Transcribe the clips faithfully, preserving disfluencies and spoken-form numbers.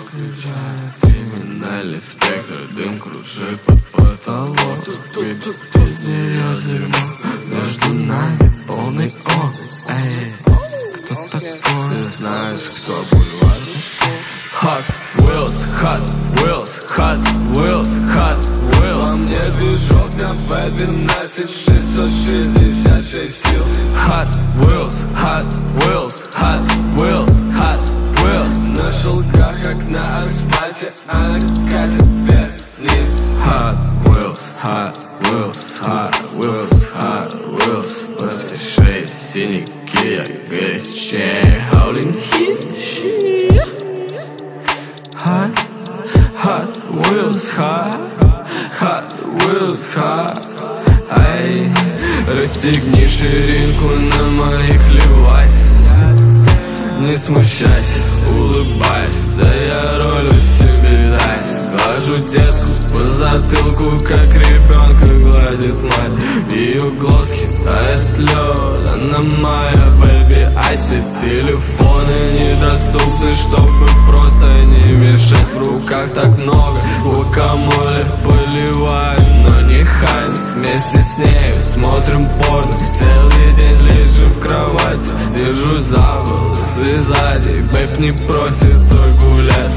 включает криминальный спектр. Дым кружит под потолок. Выпить из нее дерьмо. Между нами полный он. Эй, кто такой? Ты знаешь, кто бульвар? Hot Wheels, Hot Wheels, Hot Wheels, Hot Wheels. Во мне движок на бэ двенадцать шестьсот шестьдесят шесть сил. Hot Wheels, Hot Wheels, Hot Wheels, Hot Wheels. На шелках, как на асфальте, она катит вверх-вниз. Hot Wheels, Hot Wheels, Hot Wheels, Hot Wheels. На все шеи синяки, я горячее. Howling Heat. Hot, Hot Wheels, Hot, Hot Wheels, Hot. Ай, расстегни ширинку на моих левайс. Не смущайся, улыбайся, да я ролю себе дайс. Глажу детку по затылку, как ребенка гладит мать. Ее глотки тает лед, она моя бэби. А все телефоны недоступны, чтобы просто не мешать. В руках так много, гуакамоле поливаю, но не Хайнс. Вместе с нею смотрим порно, целый день лежим в кровати. Держу за волосы сзади, бэйб не просится гулять.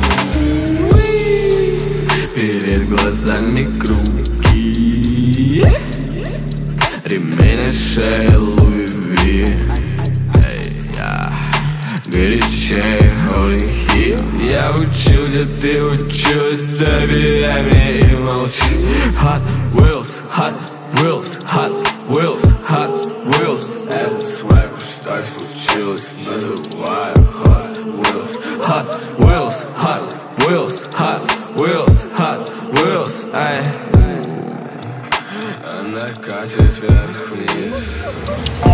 Перед глазами круги, ремень на шее Луи Ви. Эй, я горячее, Howling Heat. Я учил, где ты училась, доверяй мне и молчи. Hot Wheels, Hot Wheels, Hot Wheels, Hot Wheels. Это свайп, уж так случилось, называю Hot Wheels. Hot Wheels, Hot Wheels, Hot Wheels, Hot Wheels. Ай. Она катит вверх-вниз.